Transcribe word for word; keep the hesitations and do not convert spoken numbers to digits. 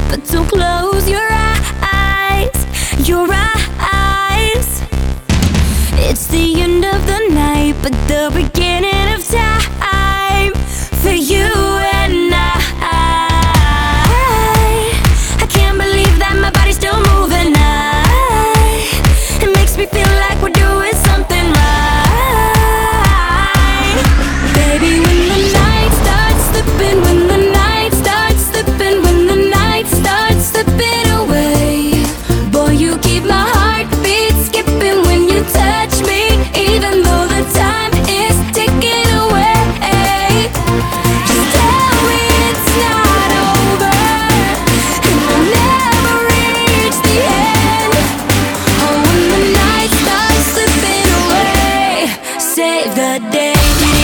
but don't close your eyes, your eyes. It's the end of the night, but the beginning of time for you and I. I can't believe that my body's still moving. I, it makes me feel like we're doing something right. Baby, when the night starts slipping, when the night starts slipping, when the night starts slipping away, boy, you keep my heartbeat skipping when you touch me, even though the time is ticking away. Just tell me it's not over, and we'll never reach the end. Oh, when the night starts slipping away, save the day.